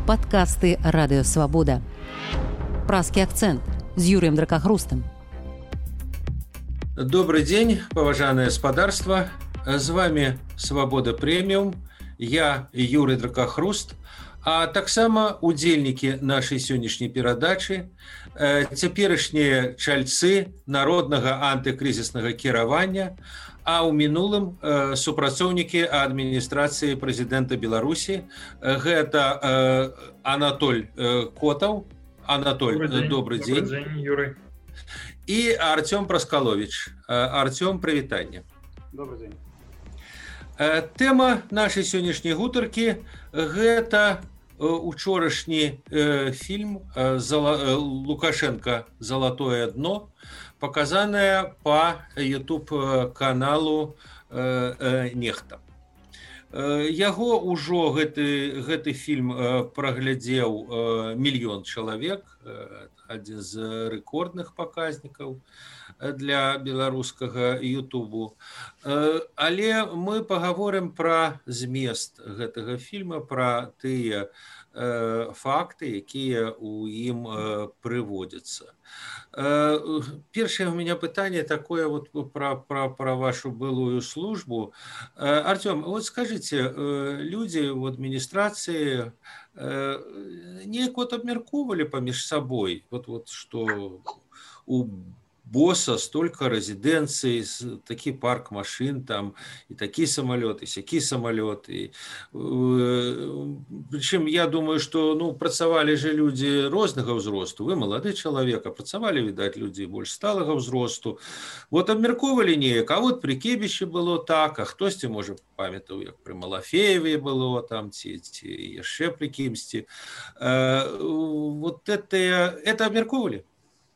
Падкасты Радыёвабода. Празкі акцэнт з Юрыем Дракахрустам. Добрый день, поважанное господарство. С вами Свобода Премиум. Я Юрий Дракахруст. А таксама удзельнікі нашай сённяшняй перадачы, цяперашнія чальцы народнага антыкрызіснага кіравання, а ў минулым супрацоўнікі адміністрацыі прэзідэнта Беларусі. Гэта Анатоль Котаў. Анатоль, добрый день. Добрый день, Юрий. И Артём Праскалович. Артём, прывітанне. Добрый день. Тэма нашай сённяшняй гутаркі гэта учорашні фільм Лукашенко «Золотое дно», показанное по YouTube-каналу «Нехта». Яго ўжо гэты фільм праглядзеў мільён чалавек, адзін з рэкордных паказнікаў для беларускага Ютубу. Але мы пагаворым пра змест гэтага фільма, пра тыя факты, якія ў ім прыводзяцца. Першае у меня пытанне такое вот про вашу былую службу. Артём, вот скажите, люди в администрации неяк вот абмяркоўвалі паміж сабой, вот что у босса столько резиденций, такі парк машин там, и такие самолеты, и сякі самолеты. Причем я думаю, что працавали же люди рознага ўзросту. Вы молоды человек, а працавали, видать, люди больш сталага ўзросту. Вот абмяркоўвалі неяк, а вот при Кебіще было так, а хтосьці, можа, памятаў, як при Малафееве было там, ці яшчэ при кімсьці. Вот это абмяркоўвалі?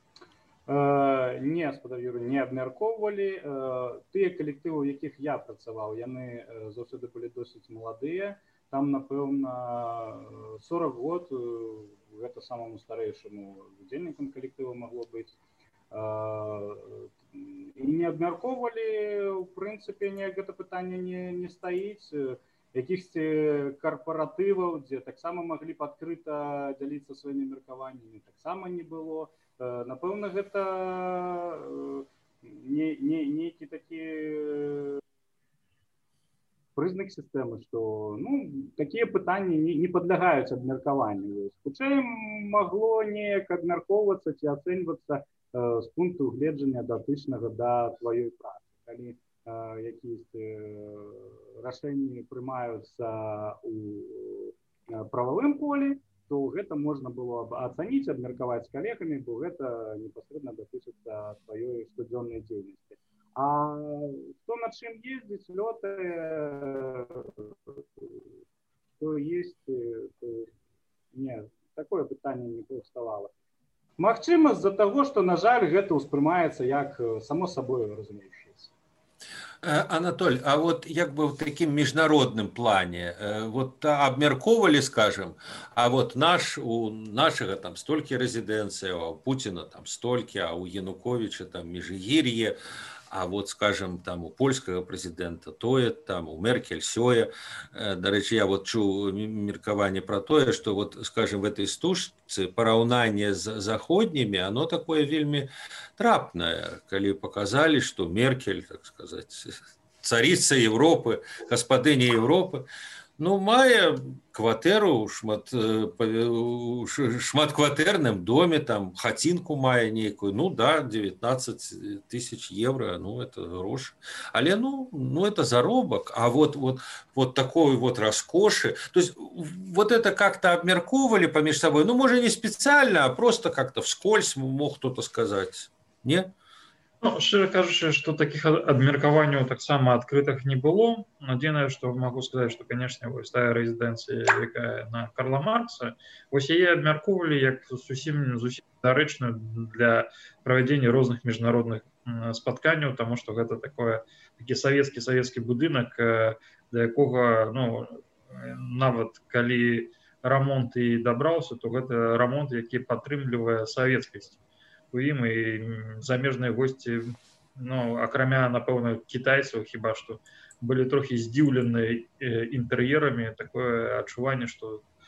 Не, спадар Юрый, не абмяркоўвалі. Тыя калектывы, у якіх я працаваў, яны заўсёды былі досыць маладыя. Там, напэўна, 40 год, гэта самому старэйшаму удзельнікам калектыва магло быць. І не абмяркоўвалі, у прынцыпе, гэта пытанне не стаіць. Якіхсьці карпаратываў, дзе таксама маглі б адкрыта дзяліцца сваімі меркаваннямі, таксама не было. Напэўна, гэта нейкі такі прызнак сістэмы, што такія пытанні не падлягаюць абмеркаванню. Хутчэй магло неяк абмяркоўвацца ці ацэньвацца з пункту гледжання датычнага да тваёй працы. Калі якісь рашэнні прымаюцца ў прававым полі, то гэта можна было ацаніць, абмеркаваць з калегамі, бо гэта непасрэдна датычыцца сваёй штодзённай дзейнасці. А хто на чым ездзіць, лётае, то есть, не, такое пытанне не паўставала. Магчыма, з-за таго, што, на жаль, гэта ўспрымаецца як само сабой разумеючыся. Анатоль, а вот як бы в таким международном плане, вот обмерковали, скажем, а вот у нашего там столько резиденций, а у Путина там столько, а у Януковича там Межигирье, а вот, скажем, там у польского президента тое, там у Меркель сёе. До речі, я вот чуў меркаванне про тое, что вот, скажем, в этой стужцы параўнанне з заходнімі, оно такое вельмі трапнае, калі показали, что Меркель, так сказать, царица Европы, господыня Европы, мае кватэру у шматкватэрным доме, там хацінку мае нейкую, 19 тысяч евро, это грош. Але, это заробок, а вот такой вот роскоши. То есть, вот это как-то обмерковали помеж собой, может, не специально, а просто как-то вскользь мог кто-то сказать. Не? Шчыра кажучы, што такіх абмеркаванняў таксама адкрытых не было. Адзінае, што магу сказаць, што, канешне, вось тая рэзідэнцыя, якая на Карла Маркса, вось яе абмяркоўвалі як зусім дарэчную для правядзення розных міжнародных спатканняў, таму што гэта такі савецкі будынак, да якога, нават калі рамонт і дабраўся, то гэта рамонт, які падтрымлівае савецкасць у ім, і замежныя госці, акрамя, напэўна, кітайцаў, хіба што былі трохі здзіўленыя інтэр'ерамі, такое адчуванне, што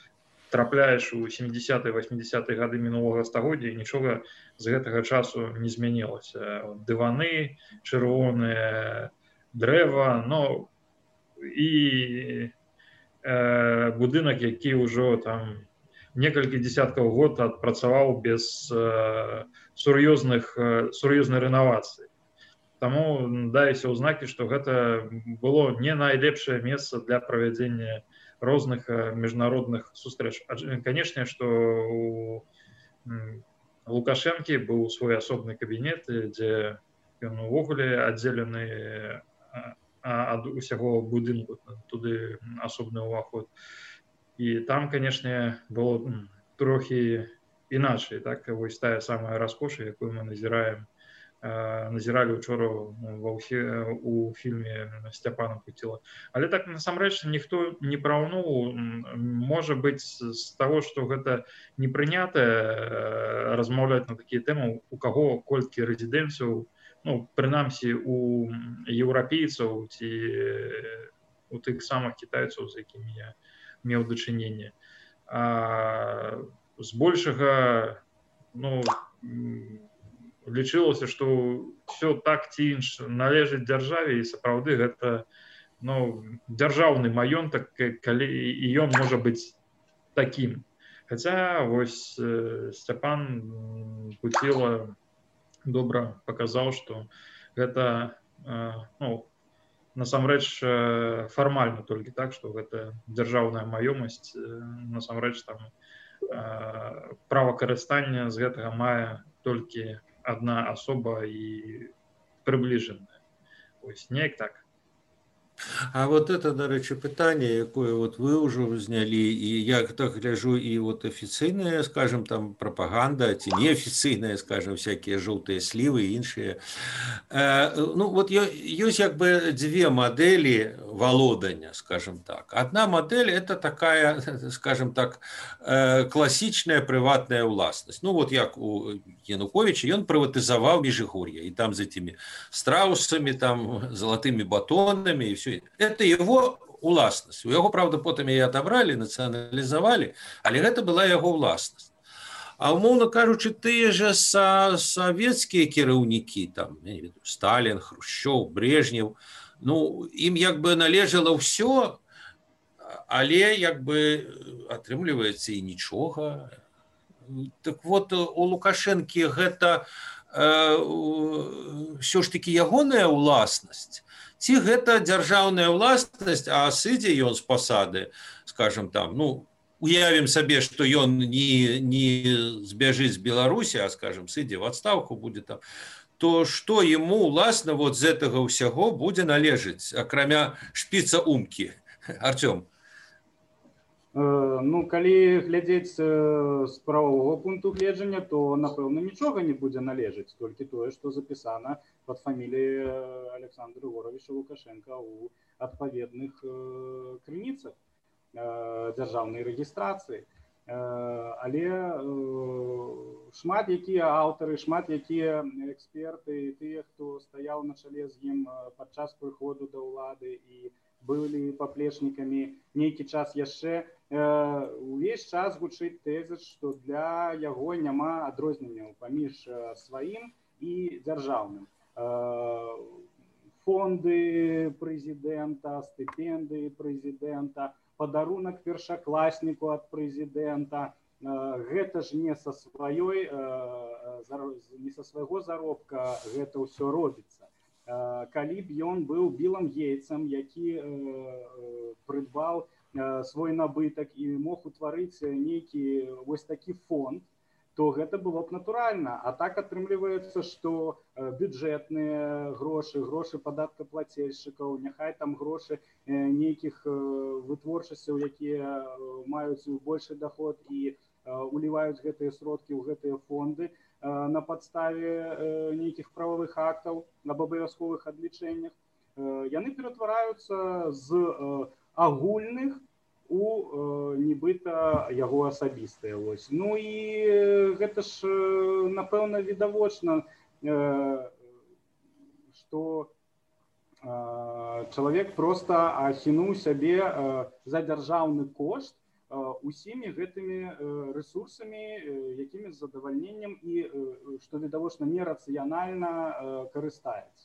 трапляеш у 70-80-е гады мінулага стагоддзя, і нічога з гэтага часу не змянілася. Дываны, чырвонае дрэва, ну, і будынак, які ўжо там некалькі дзесяткаў год адпрацаваў без сур'ёзнай рэновацыі. Таму даюся ўзнакі, што гэта было не найлепшае месца для правядзення розных міжнародных сустрэч. Канешне, што у Лукашэнкі быў свой асобны кабінет, дзе ён увогуле аддзелены ад усяго будынку, туды асобны ўваход. І там, канешне, было трохі іначай, так, вось тая самая раскоша, якую мы назіралі учора у фільме Сцяпана Куціла. Але так, насамрэч, ніхто не параўнуў. Можа быць, з таго, што гэта не прынята размаўляць на такія тэмы, у каго колькі рэзідэнцыяў, ну, прынамсі, у еўрапейцаў ці у тых самых кітайцаў, з якімі я меў дачыненне. Збольшага, ну, лічылася, што ўсё так ці інш належыць дзяржаве, і сапраўды гэта, ну, дзяржаўны маёнтак, калі і ён можа быць такім. Хаця вось Сцяпан Куціла добра паказаў, што гэта, ну, насамрэч фармальна толькі так, што гэта дзяржаўная маёмасць, насамрэч там права карыстання з гэтага мае толькі одна особа і прыбліжаная. Ось, неяк так. А вот это, до речі, питання, якое вот ви вже зняли, і я так гляжу, і вот офіційна, скажем, там пропаганда, ці неофіційна, скажем, всякие жовті сливи і інші. Ну, вот есть якби две модели володания, скажем так. Одна модель – это такая, скажем так, классичная приватная властность. Ну, вот як у Януковича, он приватизовал Межигорье, и там за этими страусами, там, золотыми батонами, и все. Это его уласность. У яго, правда, потом ее отобрали, национализовали, але это была его власность. А умовно кажучи, тыя же советские кіраўнікі, там, Сталин, Хрущев, Брежнев, ну, им як бы належало все, але як бы атрымліваецца і нічога. Так вот, у Лукашэнкі гэта все ж таки ягоная уласнасць, ці гэта дзяржаўная ўласнасць, а сыдзе ён з пасады, скажем там, ну, уявім сабе, што ён не збяжыць з Беларусі, а, скажем, сыдзе в адстаўку будзе там, то што яму, уласна, вот з гэтага ўсяго будзе належыць, акрамя шпіца умкі? Артём. Ну, калі глядзець з правового пункту гледжання, то, напэўна, нічога не будзе належыць, толькі тое, што запісана пад фаміліяй Александра Григоровича Лукашенка ў адпаведных крыніцах дзяржаўнай рэгістрацыі. Але шмат якія аўтары, шмат якія эксперты, тыя, хто стаяў на чале з ім падчас прыходу да ўлады і былі паплечнікамі нейкі час яшчэ, увесь час гучыць тэзіс, што для яго няма адрозненняў паміж сваім і дзяржаўным. Фонды прэзідэнта, стыпендыі прэзідэнта, падарунак першакласніку ад прэзідэнта, гэта ж не са свайго заробка гэта ўсё робіцца. Калі б ён быў Білом Гейтсам, які прыдбаў свой набытак і мог утварыць нейкі вось такі фонд, то гэта было б натуральна. А так атрымліваецца, што бюджэтныя грошы, грошы падаткаплацельшчыкаў, няхай там грошы нейкіх вытворчасцяў, якія маюць большы доход і уліваюць гэтыя сродкі ў гэтыя фонды на падставе нейкіх правовых актаў аб абавязковых адлічэннях, яны ператвараюцца з агульных у нібыта яго асабістыя. Ну і гэта ж, напэўна, відавочна, што чалавек проста ахінуў сябе за дзяржаўны кошт усімі гэтымі рэсурсамі, якімі з задавальненнем і, што відавочна, нерацыянальна карыстаецца.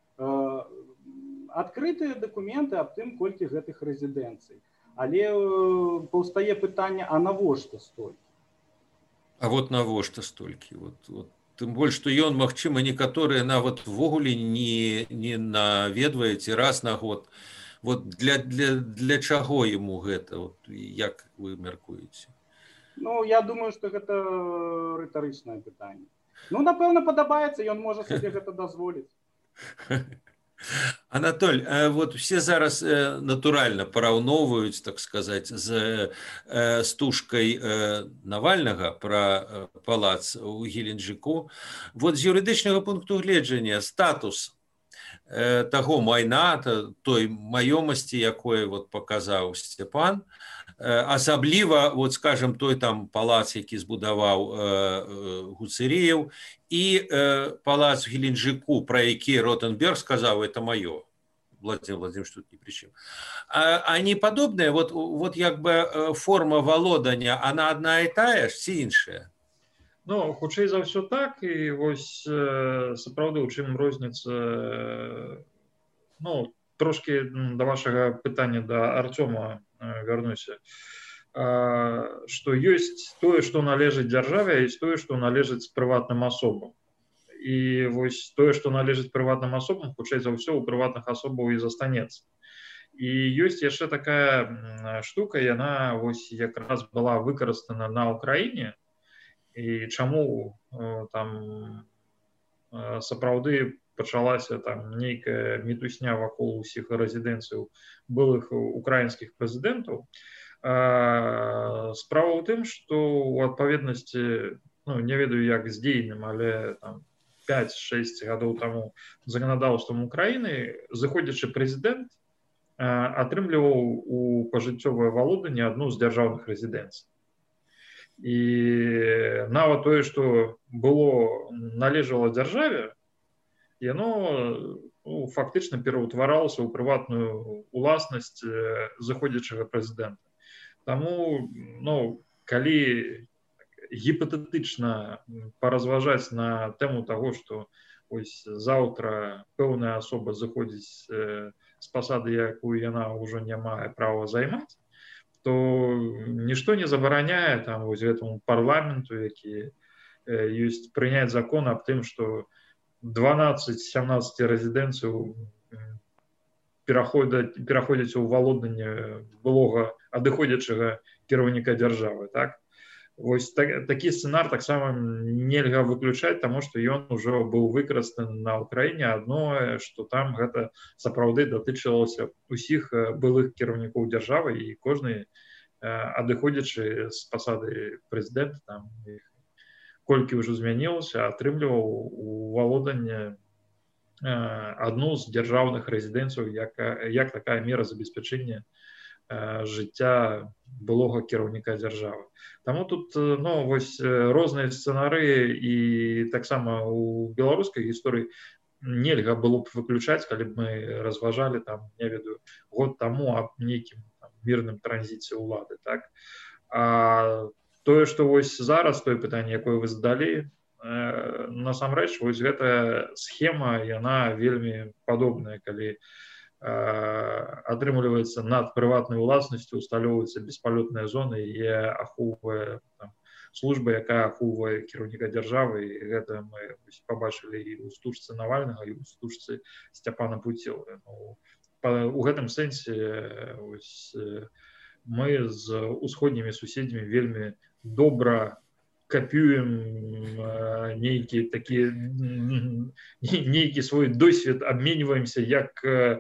Адкрытыя дакументы аб тым, колькі гэтых рэзідэнцый. Але паўстае пытанне, а навошта столькі? А вот навошта столькі? Тым больш, што ён, магчыма, некаторыя нават увогуле не наведваеце раз на год. Для чаго яму гэта? Як вы мяркуеце? Ну, я думаю, што гэта рытарычнае пытанне. Ну, напэўна, падабаецца, ён можа сабе гэта дазволіць. Анатоль, все зараз натуральна параўноўваюць, так сказаць, з стужкай Навальнага пра палац у Геленджыку. З юрыдычнага пункту гледжання статус таго майна, той маёмасці, якое паказаў Сцяпан, асабліва, скажем, той там палац, які збудаваў Гуцэрыеў, і палац в Геленджыку, пра які Ротенберг сказаў, это маё. Владимир Владимирович тут ни при чем. Они подобные, як бы форма валодання, она одна і тая ж, ці іншая? Ну, хутчэй за ўсё так, і сапраўды, у чым розніца, ну, трошки да вашага пытання да Артёма вярнуся, што ёсць тое, што належыць дзяржаве, і тое, што належыць прыватным асобам. І тое, што належыць прыватным асобам, хутчэй за ўсё у прыватных асобаў і застанецца. І ёсць яшчэ такая штука, яна якраз была выкарыстана на Ўкраіне, і чаму там сапраўды пачалася там нейкая мітусня вакол усіх рэзідэнцыяў былых украінскіх прэзідэнтаў. Справа ў тым, што ў адпаведнасці, ну, не ведаю як з дзейным, але там 5-6 гадоў таму заканадаўствам Украіны зыходзячы прэзідэнт атрымліваў у пажыццёвае валоданне адну з дзяржаўных рэзідэнцый. І нават тое, што было належала дзяржаве, яно фактычна пераўтваралася ў прыватную уласнасць заходзячага прэзідэнта. Таму, ну, калі гіпатэтычна паразважаць на тэму таго, што заўтра пэўная асоба заходзіць з пасады, якую яна ўжо не мае права займаць, то нішто не забараняе там гэтаму парламенту, які ёсць, прыняць закон аб тым, што 12-17 рэзідэнцыяў пераходзяць у валоданне былога адыходзячага кіраўніка дзяржавы, так? Такі сцэнар таксама нельга выключаць, таму што ён ужо быў выкарыстаны на Ўкраіне. Адно, што там гэта сапраўды датычылася усіх былых кіраўнікоў дзяржавы, і кожны адыходзячы з пасады прэзідэнта, там колькі ўжо змянілася, атрымліваў у валоданне адну з дзяржаўных рэзідэнцыяў як такая мера забеспячэння жыцця былога кіраўніка дзяржавы. Таму тут, ну, розныя сцэнарыі, і таксама у беларускай гісторыі нельга было б выключаць, калі б мы разважалі там, не ведаю, год таму аб нейкім мірным транзіце ўлады, так? А тое, што зараз, тое пытанне, якое вы задалі, насамрэч, гэтая схема, яна вельмі падобная, калі атрымліваецца над прыватнай уласнасцю усталёўваецца беспалётная зона, і ахоўвае служба, якая ахоўвае кіраўніка дзяржавы. І гэта мы пабачылі і ў стужцы Навальнага, і ў стужцы Сцяпана Пуцілы. У гэтым сэнсе мы з усходнімі суседзямі вельмі добра капюем нейкі свой досвед, абменьваемся, як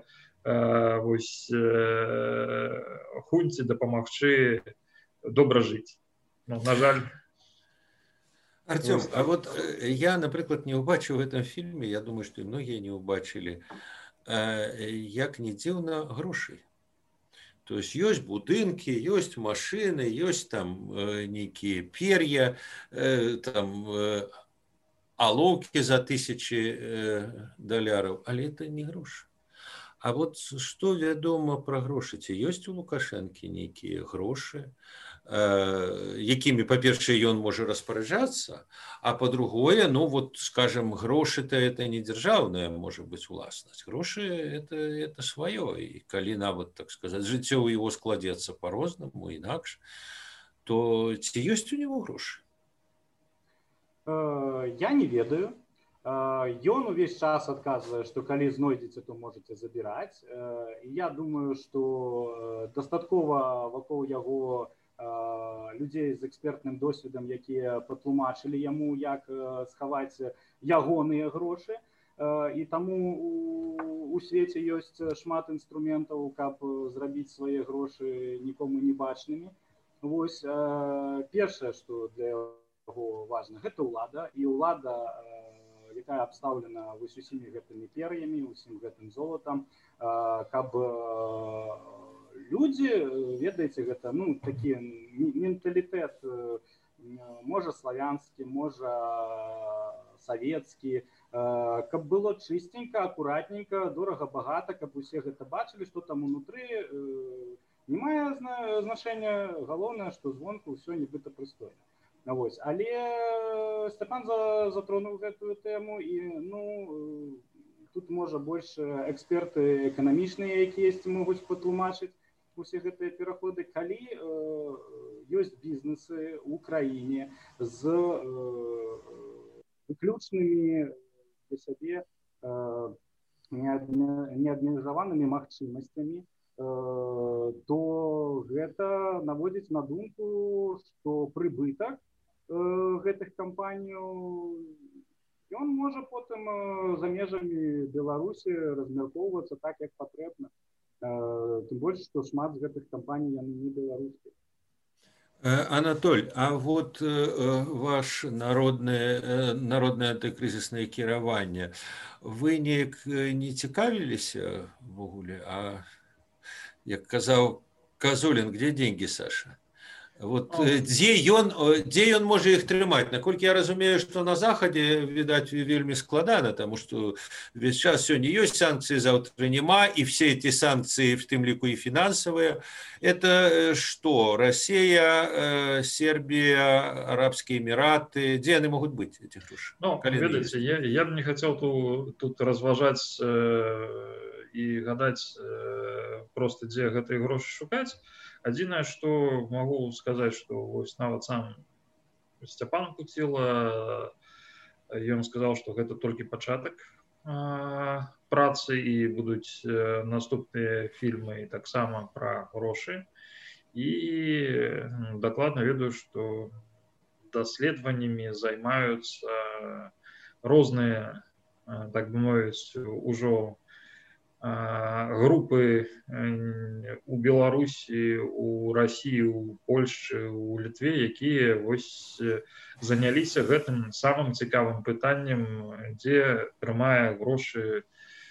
хунце дапамагчы добра жыць. Ну, на жаль. Артём, а я, напрыклад, не ўбачыў у гэтым фільме, я думаю, што і многія не ўбачылі, як не дзіўна, грошай. То есть ёсць будынкі, ёсць машыны, ёсць там нейкія пер'я, там алоўкі за $1000, але это не грошы. А што вядома пра грошы? Ці ёсць у Лукашэнкі нейкія грошы? якімі, па-першае, ён можа распараджацца, а па-другое, ну вот, скажем, грошы-то это не дзяржаўная можа быць уласнасць. Грошы это сваё, і калі нават, так сказаць, жыццё ў яго складзецца по-рознаму, інакш, то ці ёсць у него грошы? Я не ведаю. Ён увесь час адказвае, што калі знойдзеце, то можете забіраць. Я думаю, што дастаткова вакол яго людзей з экспертным досведам, якія патлумачылі яму, як схаваць ягоныя грошы. І таму у свеце ёсць шмат інструментаў, каб зрабіць свае грошы нікому не бачнымі. Вось першае, што для яго важна, гэта ўлада, і ўлада, якая абстаўлена вось усімі гэтымі пер'ямі, усім гэтым золатам, каб людзі, ведаеце, гэта, ну, такі менталітэт, можа славянскі, можа савецкі, каб было чыстенька, акуратненька, дорага-багата, каб усе гэта бачылі, што там унутры, не мае значэння, галоўнае, што звонку ўсё нібыта прыстойна. Вось. Але Сцяпан затронуў гэтую тэму, і ну, тут можа больш эксперты эканамічныя, якія могуць патлумачыць усе гэтыя пераходы, калі ёсць бізнесы ў краіне з выключнымі для сябе неабмежаванымі магчымасцямі, то гэта наводзіць на думку, што прыбытак гэтых кампаніяў, ён можа потым за межамі Беларусі размяркоўвацца так, як патрэбна. Тым больш, што шмат з гэтых кампаній яны не беларускія. Анатоль, а вот ваш народное антыкрызіснае кіраванне, вы неяк не цікавіліся ввогуле, а як казаў Казулін, где деньги, Саша? Вот дзе ён можа іх трымаць? Наколькі я разумею, што на Захадзе, відаць, вельмі складана, таму што весь час сёння ёсць санкцыі, заўтра няма, і все эти санкцыі, в тым ліку і фінансавыя, это што? Россия, Сербия, Арабские Эмираты, дзе яны могуць быць, эти грошы? Ну, ведаеце, я б не хацеў тут разважаць і гадаць проста, дзе гэтыя грошы шукаць. Адзінае, што магу сказаць, што вось нават сам Сцяпан Куціла, ён сказаў, што гэта толькі пачатак працы, і будуць наступныя фільмы таксама пра грошы. І дакладна ведаю, што даследаваннямі займаюцца розныя, так бы мовіць, ужо групы у Беларусі, у Расіі, у Польшчы, у Літве, якія вось заняліся гэтым самым цікавым пытаннем, дзе трымае грошы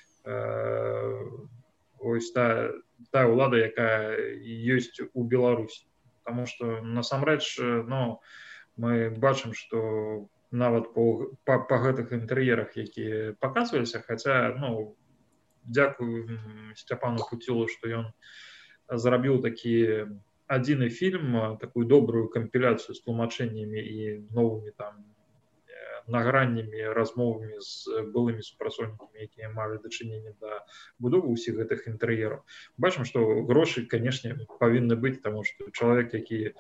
вось тая ўлада, якая ёсць у Беларусі. Таму што насамрэч, ну, мы бачым, што нават па гэтых інтэр'ерах, якія паказваліся, хаця, ну, дзякую Сцяпану Куцілу, што ён зрабіў такі адзіны фільм, такую добрую кампіляцыю з тлумачэннямі і новымі там награннямі, размовамі з былымі супрацоўнікамі, якія малі дачыненне да будовы ўсіх гэтых інтэр'ераў. Бачым, што грошы, канешне, павінны быць, таму што чалавек, які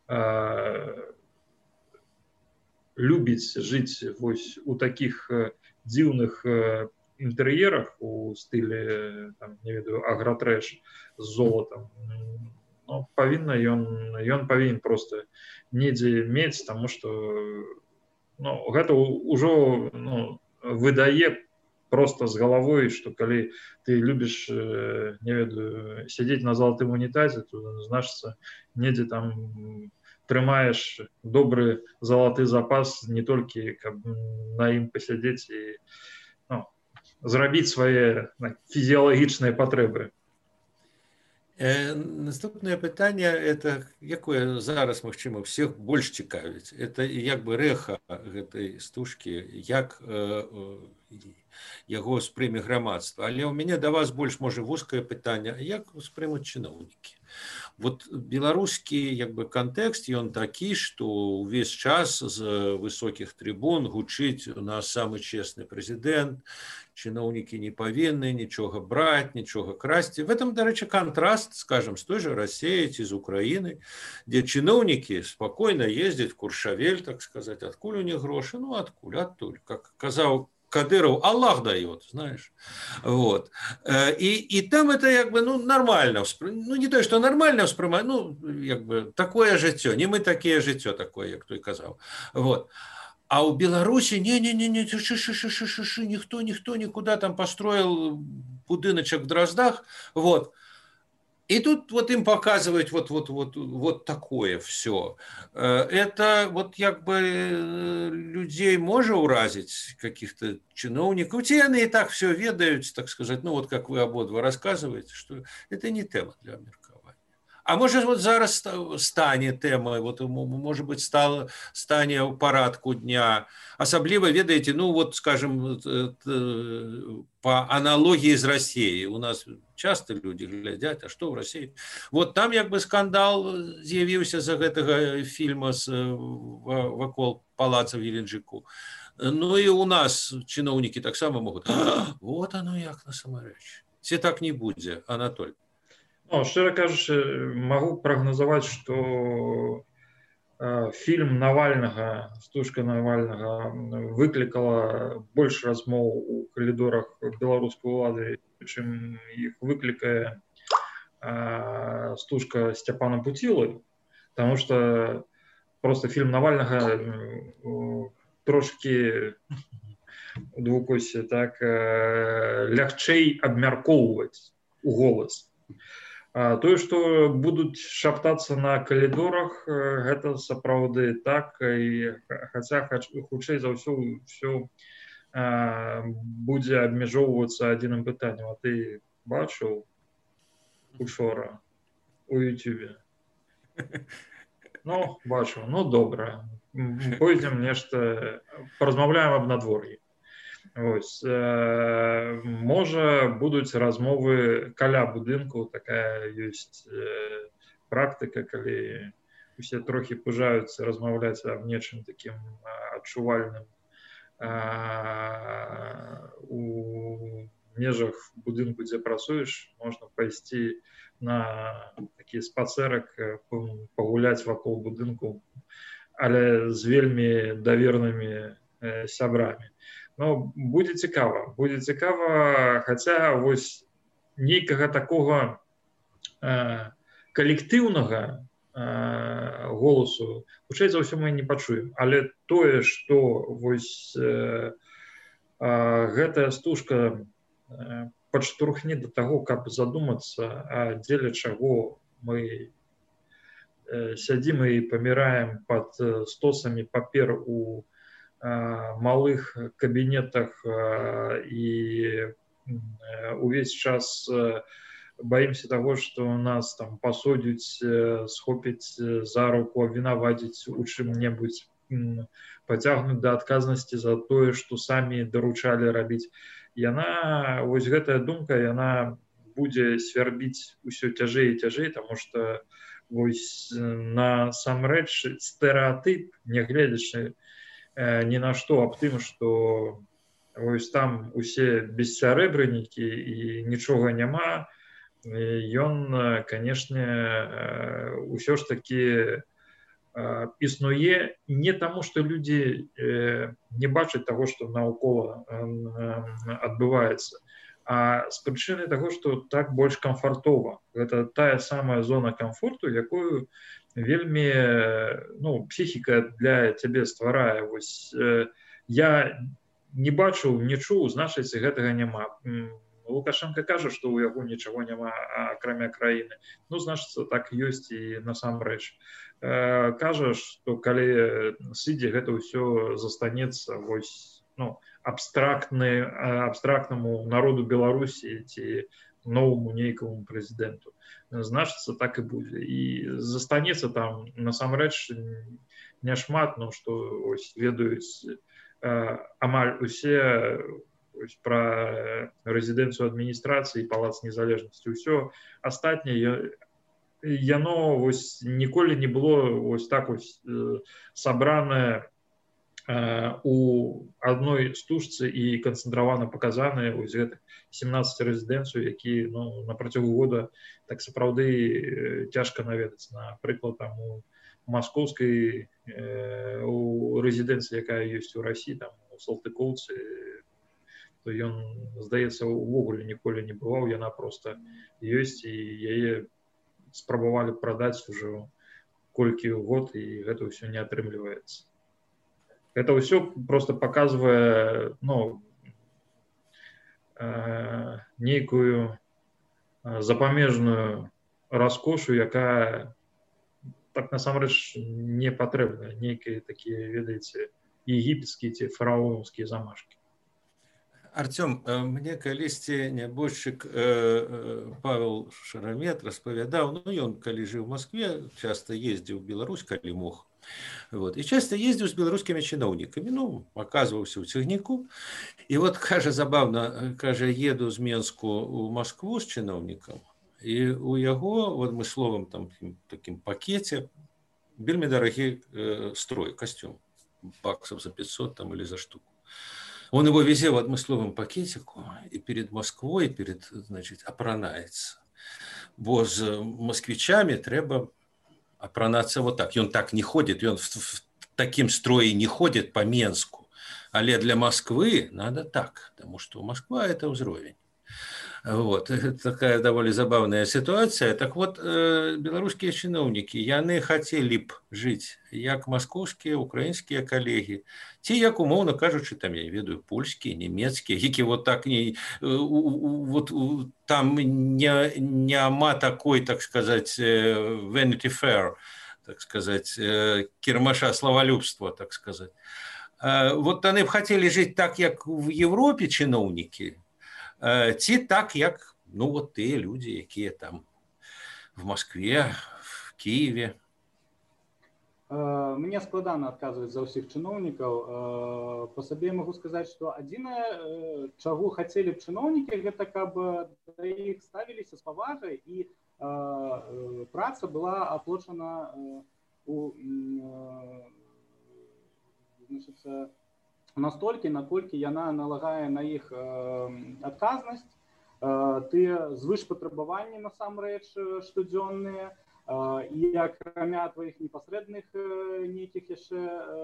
любіць жыць вось у такіх дзіўных інтэр'ерах у стылі, там, не ведаю, агратрэш з золатам, ну, ён павінен проста недзе мець, таму што, ну, гэта ўжо, ну, выдае проста з галавой, што калі ты любіш, не ведаю, сядзець на залатым унітазе, то, значыцца, недзе там трымаеш добры залаты запас не толькі, каб на ім пасядзець і зрабіць свае фізіялагічныя патрэбы. Наступнае пытанне, это якое зараз, магчыма, всех больш цікавіць. Это як бы рэха гэтай стужкі, як яго ўспрыме грамадства. Але ў мяне да вас больш можа вузкае пытанне, як успрымуць чыноўнікі? Вот беларускі як бы кантэкст ён такі, што ўвесь час з высокіх трыбун гучыць у нас самы чесны прэзідэнт, чыноўнікі не павінны нічога браць, нічога красці. В этом, дарэчы, контраст, скажем, з той же Россией ці з Украины, дзе чыноўнікі спокойно ездзяць в Куршавель, так сказать, адкуль у них грошы? Ну, адтуль. Как казаў Кадыров, Аллах дает, знаешь. Вот. И там это как бы, ну, нормально, ну, не то, что нормально воспринимать, ну, как бы, такое жыццё, не мы такие жыццё такое, як той казаў. Вот. А у Беларуси, не-не-не, никто никуда там построил будыночек в Дроздах, вот. И тут вот им показывать вот такое все. Это вот как бы людей можно уразить, каких-то чиновников. Те они и так все ведают, так сказать, ну вот как вы ободва рассказываете, что это не тема для меркования. А может вот зараз стане темой, вот может быть стане у парадку дня. Особливо, ведаете, ну вот скажем, по аналогии с Россией. У нас часто люди глядят, а что в России? Вот там как бы скандал з'явіўся за гэтага фильма вакол палаца в Геленджику. Ну и у нас чиновники так само могут. Вот оно як насамрэч. Ці так не будзе, Анатоль? Ну, шчыра кажучы, магу прагназаваць, што фільм Навальнага, стужка Навальнага выклікала больш размоў у калідорах беларускай улады, чым іх выклікае стужка Сцяпана Пуцілы, потому што просто фільм Навальнага трошкі у двукосе так лягчэй абмяркоўваць у голас. Тое, што будуць шаптацца на калідорах, гэта сапраўды так, і хаця хутчэй за ўсё будзе абмяжоўвацца адзіным пытаннем. А ты бачыў учора у Ютубе? Ну, бачыў, ну добра. Пойдзем нешта, паразмаўляем аб надвор'і. Ось, можа, будуць размовы каля будынку, такая ёсць практыка, калі усе трохі пужаюцца размаўляць аб нечым такім адчувальным у межах будынку, дзе працуеш, можна пайсці на такі спацэрак, пагуляць вакол будынку, але з вельмі давернымі сябрамі. Ну, будзе цікава, хаця вось нейкага такога калектыўнага голасу, хутчэй за ўсё мы не пачуем, але тое, што вось гэтая стужка падштурхне да таго, каб задумацца, а дзеля чаго мы сядзім і паміраем пад стосамі папер у малых кабінетах і увесь час боимся того, что нас там посадят, схопить за руку, обвинуватить у чым-небудзь, потягнуть до отказности за то, что сами доручали робить. Яна, вось гэтая думка, яна будзе свярбіць усё цяжэй і цяжэй, потому что вось насамрэч стэрэатып, нягледзячы ни на что, аб тым, что вось там усе бессярэбранікі і нічога няма, ён, канешне, ўсё ж таки існуе не таму, што людзі не бачаць таго, што наўкола адбываецца, а з прычыны таго, што так больш камфартова. Гэта тая самая зона камфорту, якую вельмі, ну, псіхіка для цябе стварае. Вось я не бачыў, не чуў, значыць, гэтага няма. Лукашенко кажа, што ў яго нічого няма, акрамя краіны. Ну, значыць, так ёсць і насамрэч. Кажа, што калі сыдзе, гэта ўсё застанецца вось, ну, абстрактнаму народу Беларусі ці новому нейкаму прэзідэнту. Значыцца, так і будзе. І застанецца там насамрэч няшмат, ну, што ось ведаюць амаль усе про рэзідэнцыю адміністрацыі, палац незалежнасці, ўсё астатняе яно ніколі не было так сабранае у адной стужцы і канцэнтравана паказаныя з гэтых 17 рэзідэнцыяў, які на працягу года так сапраўды цяжка наведацца. Напрыклад, там у маскоўскай рэзідэнцыі, якая ёсць у Расіі, там у Салтыкоўцы, то ён, здаецца, увогуле ніколі не бываў, яна проста ёсць, і яе спрабавалі прадаць ужо колькі год, і гэта ўсё не атрымліваецца. Это ўсё просто паказвае нейкую запамежную раскошу, якая так насамрэч не патрэбна, нейкія такія, ведаеце, егіпецкія ці фараонаўскія замашкі. Артём, мне калісьці нябожчык Павел Шарамет распавядаў, ён калі жыў у Москве, часта ездзіў у Беларусь, калі мог. И часто ездил с белорусскими чиновниками, оказывался в цягніку. И кажа, забавно, кажа, еду з Менску у Москву с чиновником, и у яго в адмысловым таким пакете вельмі дарагі строй, костюм, баксов за 500 или за штуку. Он его везе в адмысловым пакетику, и перед Москвой, апранается. Бо з москвичами треба апранацца так. Он так не ходит, он в таким строе не ходит по Менску. Але для Москвы надо так, потому что Москва – это ўзровень. Такая довольно забавная ситуация. Так белорусские чиновники, яны хотели б жить, як московские, украинские коллеги, те, як, умовно кажучи, там, я ведаю, польские, немецкие, які так не, там няма такой, так сказать, Vanity Fair, так сказать, кірмаша славолюбства, так сказать. Они б хотели жить так, як в Европе чиновники, ці так, як тыя людзі, якія там в Москве, в Киеве. Мне складана адказваць за ўсіх чыноўнікаў. Па сабе магу сказаць, што адзінае, чаго хацелі б чыноўнікі, гэта каб да іх ставіліся з павагай і праца была аплачана настолькі, наколькі яна налагае на іх адказнасць, тыя звышпатрабаванні насамрэч штодзённыя, і акрамя тваіх непасрэдных нейкіх яшчэ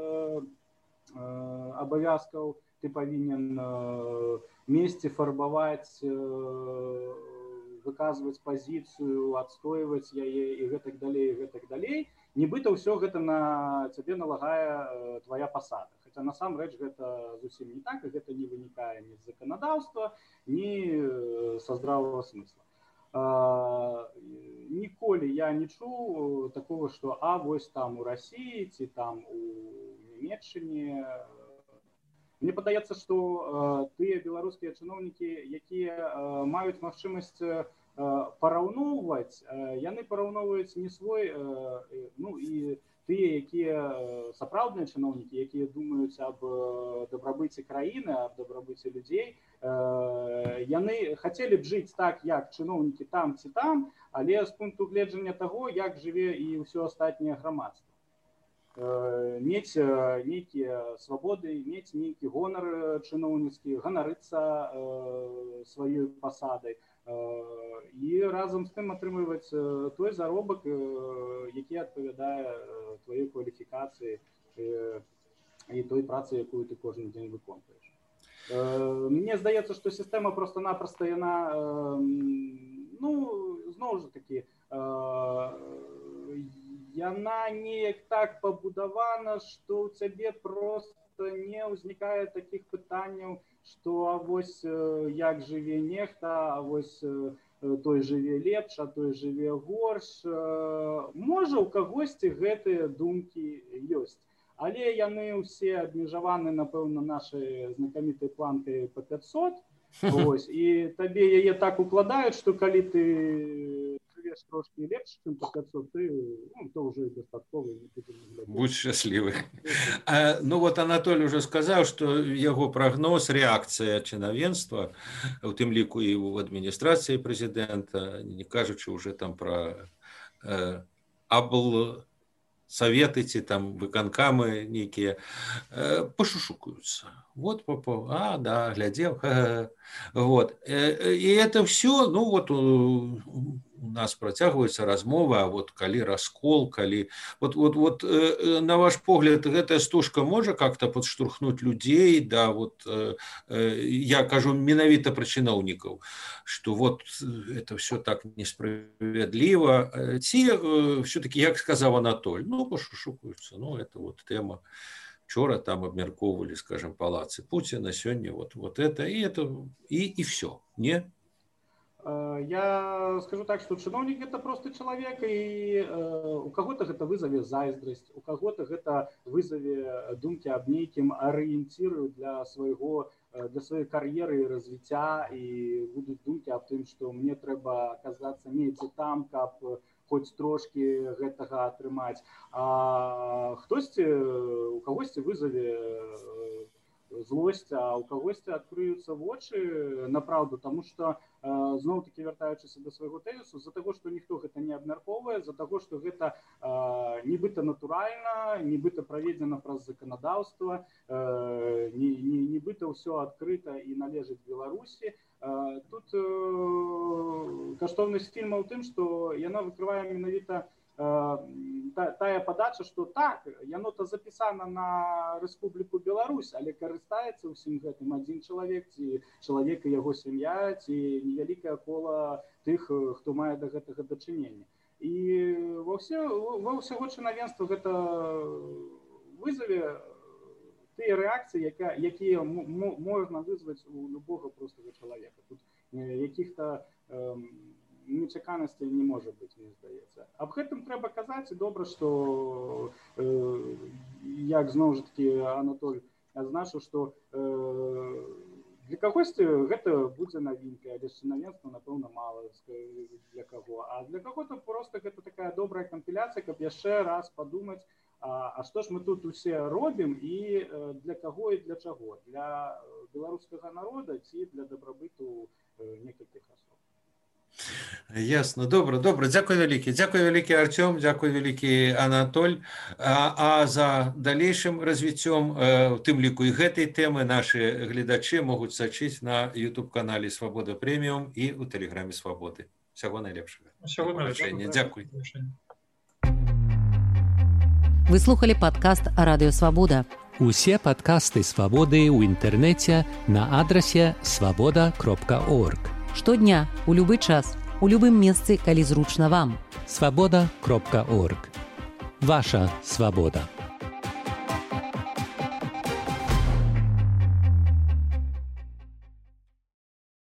абавязкаў ты павінен месці фарбаваць, выказваць пазіцыю, адстойваць яе і гэтак далей. Нібыта ўсё гэта на цябе налагае твая пасада. Хаця насамрэч гэта зусім не так, і гэта не вынікае ні з заканадаўства, ні са здравага смысла. Ніколі я не чуў такого, што вось там у Расіі ці там у Нямецчыне. Мне падаецца, што тыя беларускія чыноўнікі, якія маюць магчымасць параўноўваць, яны параўноўваюць не свой, і тыя, якія сапраўдныя чыноўнікі, якія думаюць аб дабрабыце краіны, аб дабрабыце людзей, яны хацелі б жыць так, як чыноўнікі там ці там, але з пункту гледжання таго, як жыве і ўсё астатняе грамадства. Мець нейкія свабоды, мець нейкі гонар чыноўніцкі, ганарыцца сваёй пасадай і разам з тым атрымліваць той заробак, які адпавядае тваёй кваліфікацыі і той працы, якую ты кожны дзень выконваеш. Мне здаецца, што сістэма проста-напроста яна, зноў жа такі, яна неяк так пабудавана, што ў цябе проста не ўзнікае такіх пытанняў, што вось як жыве нехта, вось той жыве лепш, а той жыве горш. Можа, у кагосьці гэтыя думкі ёсць, але яны ўсе абмежаваны, напэўна, нашай знакамітай планкай па 500, і табе яе так укладаюць, што калі ты жывеш трошкі лепш, чым па 500, ты, то ўжо дастаткова. Будь счастлівы. Ну вот Анатолий уже сказаў, што яго прагноз, рэакцыя чынавенства, у тым ліку і ў адміністрацыі прэзідэнта, не кажучы уже там пра советы ці там выканкамы нейкія, пошушукаюцца. Вот, да, глядзеў. Вот. І это все, ну вот у нас працягваецца размова, вот калі раскол, калі... Вот на ваш погляд, гэтая стужка можа как-то подштурхнуть людзей, да, вот я кажу менавіта пра чыноўнікаў, што вот это все так несправядліва, ці все-таки, як сказаў Анатоль, ну, пошушукаюцца, ну, это вот тема. Вчора там абмяркоўвалі, скажем, палацы Путина, сёння вот это, и все, не? Я скажу так, что чиновник это просто человек, и у кого-то это вызове зайздрасць, у кого-то это вызове думки об нейкім ориентиру для своей кар'еры и развіцця, и будут думки об тым, что мне трэба оказаться недзе там, каб хоць трошки гэтага атрымаць. А у кагосьці вызове злосць, а у кагосьці адкрыюцца вочы на праўду, тому что зноў-таки вяртаючыся до свайго тэзісу, з-за таго, што ніхто гэта не абмяркоўвае, з-за таго, што гэта нібыта натуральна, нібыта праведзена праз заканадаўства, нібыта ўсё адкрыта і належыць Беларусі. Тут каштоўнасць фільма ў тым, што яна выкрывае менавіта тая падача, што так, яно-то запісана на Рэспубліку Беларусь, але карыстаецца ўсім гэтым адзін чалавек, ці чалавек і яго сям'я, ці невялікае кола тых, хто мае да гэтага дачынення. І ва ўсяго чынавенства гэта вызаве тыя рэакцыі, якія можна вызваць у любога простага чалавека. Тут якіх-то нечаканасцей не можа быць, мне здаецца. Аб гэтым трэба казаць, і добра, што, як зноў жа такі Анатоль азначыў, што для кагосьці гэта будзе навінка, але чынавенства, напэўна, мала для каго. А для каго-то проста гэта такая добрая кампіляцыя, каб яшчэ раз падумаць, а што ж мы тут усе робім і для каго і для чаго? Для беларускага народа ці для дабрабыту некалькіх асоб? Ясно, добра. Дзякуй вялікі Артём, дзякуй вялікі Анатоль. А за далейшым развіццём, у тым ліку і гэтай тэмы, нашы гледачы могуць сачыць на YouTube-канале Свабода Прэміум і ў Тэлеграме Свабоды. Усяго найлепшага. Дзякуй. Вы слухали падкаст Радыё Свабода. Усе падкасты Свабоды ў інтэрнэце на адрасе свабода.орг. Штодня, у любы час, у любым месцы, калі зручна вам. Свабода.орг. Ваша свабода.